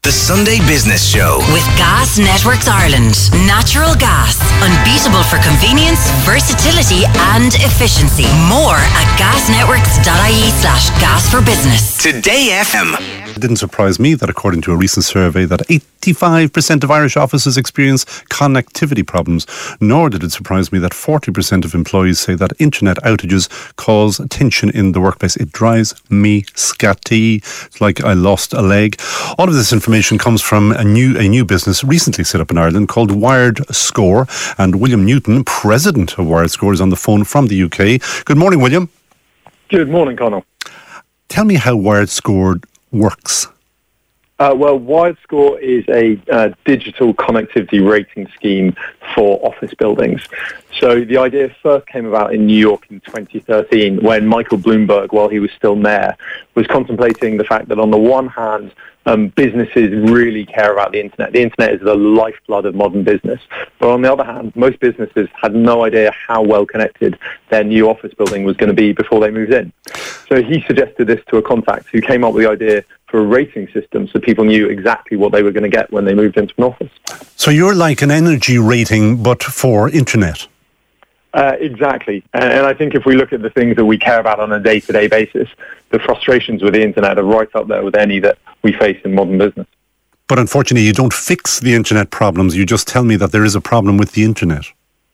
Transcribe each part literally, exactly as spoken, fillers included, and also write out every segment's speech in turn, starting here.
The Sunday Business Show. With Gas Networks Ireland. Natural gas. Unbeatable for convenience, versatility and efficiency. More at gasnetworks.ie slash gas for business. Today F M. It didn't surprise me that according to a recent survey that eighty-five percent of Irish offices experience connectivity problems, nor did it surprise me that forty percent of employees say that internet outages cause tension in the workplace. It drives me scatty. It's like I lost a leg. All of this information comes from a new a new business recently set up in Ireland called Wired Score, and William Newton, president of Wired Score, is on the phone from the U K. Good morning, William. Good morning, Conor. Tell me how Wired Score works. Uh, well, Wired Score is a uh, digital connectivity rating scheme for office buildings. So the idea first came about in New York in twenty thirteen when Michael Bloomberg, while he was still mayor, was contemplating the fact that on the one hand, um, businesses really care about the internet. The internet is the lifeblood of modern business. But on the other hand, most businesses had no idea how well connected their new office building was going to be before they moved in. So he suggested this to a contact who came up with the idea for a rating system so people knew exactly what they were going to get when they moved into an office. So you're like an energy rating, but for internet. Uh, exactly. And, and I think if we look at the things that we care about on a day-to-day basis, the frustrations with the internet are right up there with any that we face in modern business. But unfortunately, you don't fix the internet problems. You just tell me that there is a problem with the internet.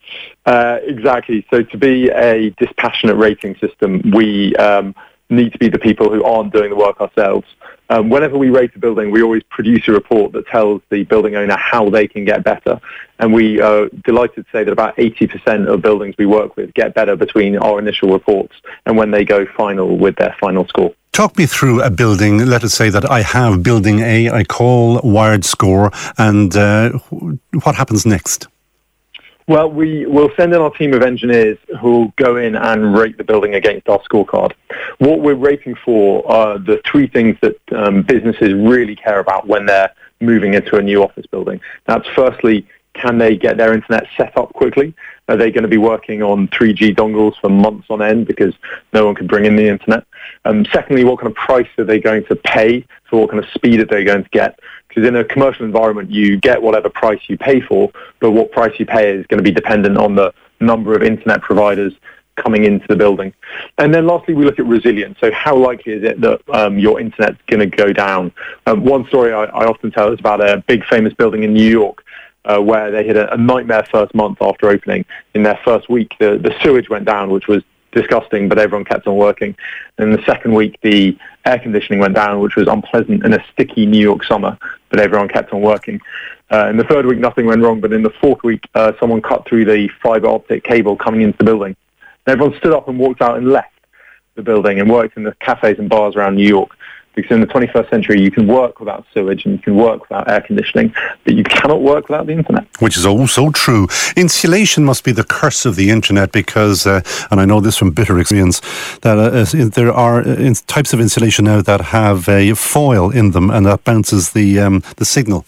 Uh, exactly. So to be a dispassionate rating system, we um, need to be the people who aren't doing the work ourselves. Um, whenever we rate a building, we always produce a report that tells the building owner how they can get better. And we are delighted to say that about eighty percent of buildings we work with get better between our initial reports and when they go final with their final score. Talk me through a building. Let us say that I have building A, I call Wired Score, and uh, what happens next? Well, we will send in our team of engineers who will go in and rate the building against our scorecard. What we're rating for are the three things that um, businesses really care about when they're moving into a new office building. That's firstly, can they get their internet set up quickly? Are they going to be working on three G dongles for months on end because no one can bring in the internet? Um, secondly, what kind of price are they going to pay for what kind of speed are they going to get? Because in a commercial environment, you get whatever price you pay for, but what price you pay is going to be dependent on the number of internet providers coming into the building. And then lastly, we look at resilience. So how likely is it that um, your internet's going to go down? Um, one story I, I often tell is about a big famous building in New York uh, where they had a, a nightmare first month after opening. In their first week, the, the sewage went down, which was disgusting, but everyone kept on working. And the second week, the air conditioning went down, which was unpleasant in a sticky New York summer, but everyone kept on working. Uh, in the third week, nothing went wrong, but in the fourth week, uh, someone cut through the fibre optic cable coming into the building. And everyone stood up and walked out and left the building and worked in the cafes and bars around New York. Because in the twenty-first century, you can work without sewage and you can work without air conditioning, but you cannot work without the internet. Which is also true. Insulation must be the curse of the internet because, uh, and I know this from bitter experience, that uh, there are uh, types of insulation now that have a foil in them and that bounces the um, the signal.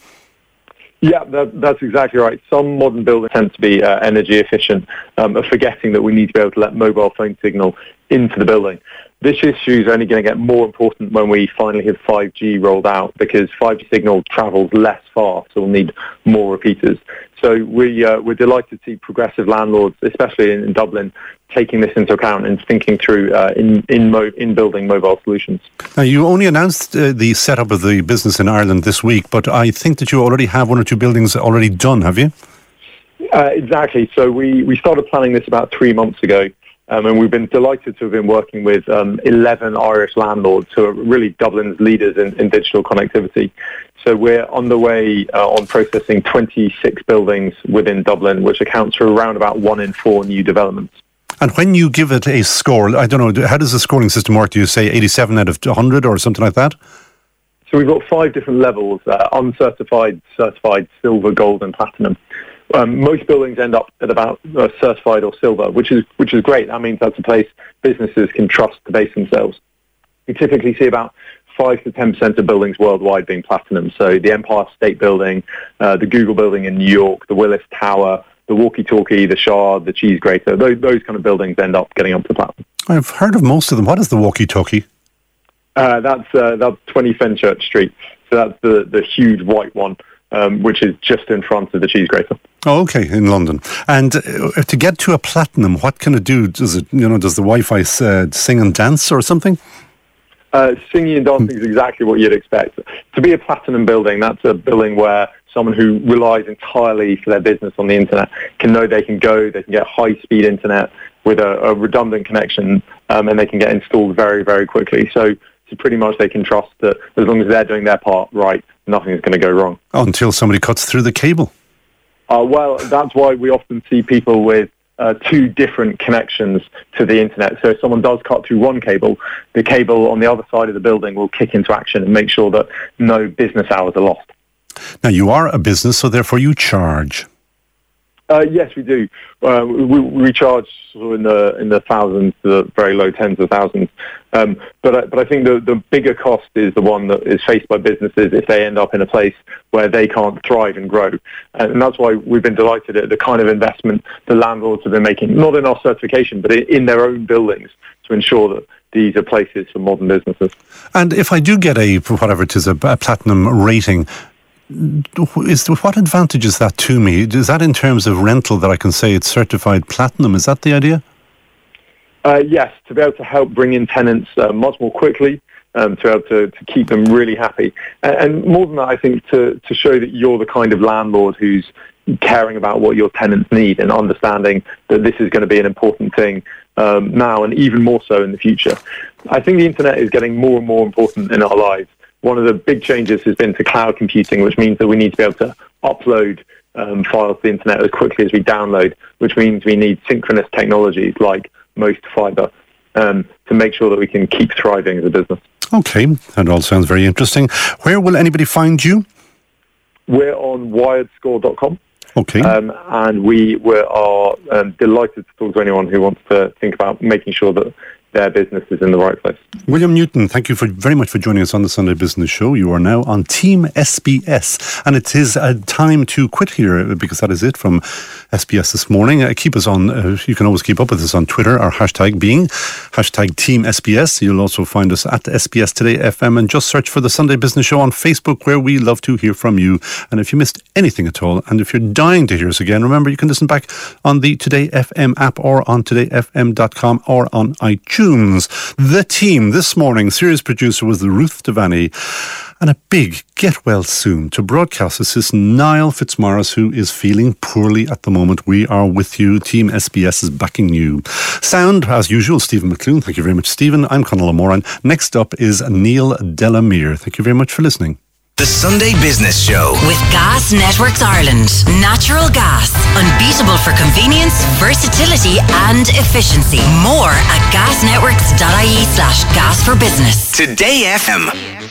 Yeah, that, that's exactly right. Some modern buildings tend to be uh, energy efficient, um, forgetting that we need to be able to let mobile phone signal into the building. This issue is only going to get more important when we finally have five G rolled out because five G signal travels less far, so we'll need more repeaters. So we, uh, we're delighted to see progressive landlords, especially in, in Dublin, taking this into account and thinking through uh, in in, mo- in building mobile solutions. Now, you only announced uh, the setup of the business in Ireland this week, but I think that you already have one or two buildings already done, have you? Uh, exactly. So we, we started planning this about three months ago. Um, and we've been delighted to have been working with um, eleven Irish landlords who are really Dublin's leaders in, in digital connectivity. So we're on the way uh, on processing twenty-six buildings within Dublin, which accounts for around about one in four new developments. And when you give it a score, I don't know, how does the scoring system work? Do you say eighty-seven out of one hundred or something like that? So we've got five different levels, uh, uncertified, certified, silver, gold and platinum. Um, most buildings end up at about uh, certified or silver, which is which is great. That means that's a place businesses can trust to base themselves. We typically see about five to ten percent of buildings worldwide being platinum. So the Empire State Building, uh, the Google Building in New York, the Willis Tower, the Walkie-Talkie, the Shard, the Cheese Grater, those, those kind of buildings end up getting up to platinum. I've heard of most of them. What is the Walkie-Talkie? Uh, that's uh, that's twenty Fenchurch Street. So that's the, the huge white one, um, which is just in front of the cheese grater. Oh, okay, in London. And uh, to get to a platinum, what can it do? Does it, you know, does the Wi-Fi uh, sing and dance or something? Uh, singing and dancing is exactly what you'd expect. To be a platinum building, that's a building where someone who relies entirely for their business on the internet can know they can go, they can get high-speed internet with a, a redundant connection, um, and they can get installed very, very quickly. So, so pretty much they can trust that as long as they're doing their part right, nothing is going to go wrong. Oh, until somebody cuts through the cable. Uh, well, that's why we often see people with uh, two different connections to the internet. So if someone does cut through one cable, the cable on the other side of the building will kick into action and make sure that no business hours are lost. Now, you are a business, so therefore you charge. Uh, yes, we do. Uh, we, we charge sort of in the in the thousands, the very low tens of thousands. Um, but I, but I think the, the bigger cost is the one that is faced by businesses if they end up in a place where they can't thrive and grow. And that's why we've been delighted at the kind of investment the landlords have been making, not in our certification, but in their own buildings to ensure that these are places for modern businesses. And if I do get a, whatever it is, a, a platinum rating, Is what advantage is that to me? Is that in terms of rental that I can say it's certified platinum? Is that the idea? Uh, yes, to be able to help bring in tenants uh, much more quickly, um, to be able to, to keep them really happy. And, and more than that, I think to, to show that you're the kind of landlord who's caring about what your tenants need and understanding that this is going to be an important thing um, now and even more so in the future. I think the internet is getting more and more important in our lives. One of the big changes has been to cloud computing, which means that we need to be able to upload um, files to the internet as quickly as we download, which means we need synchronous technologies like most fiber um, to make sure that we can keep thriving as a business. Okay, that all sounds very interesting. Where will anybody find you? We're on wired score dot com. Okay. Um, and we were, are um, delighted to talk to anyone who wants to think about making sure that their business is in the right place. William Newton, thank you for very much for joining us on the Sunday Business Show. You are now on Team S B S, and it is a time to quit here because that is it from S B S this morning. Uh, keep us on, uh, you can always keep up with us on Twitter, our hashtag being hashtag Team S B S. You'll also find us at S B S Today F M, and just search for the Sunday Business Show on Facebook, where we love to hear from you. And if you missed anything at all, and if you're dying to hear us again, remember you can listen back on the Today F M app or on today f m dot com or on iTunes. The team this morning, series producer was Ruth Devaney, and a big get well soon to broadcast assistant Niall Fitzmaurice, who is feeling poorly at the moment. We are with you. Team S B S is backing you. Sound, as usual, Stephen McClune. Thank you very much, Stephen. I'm Conal O'Moran. Next up is Neil Delamere. Thank you very much for listening. The Sunday Business Show with Gas Networks Ireland. Natural gas. Unbeatable for convenience, versatility and efficiency. More at gasnetworks dot I E slash gas for business. Today F M.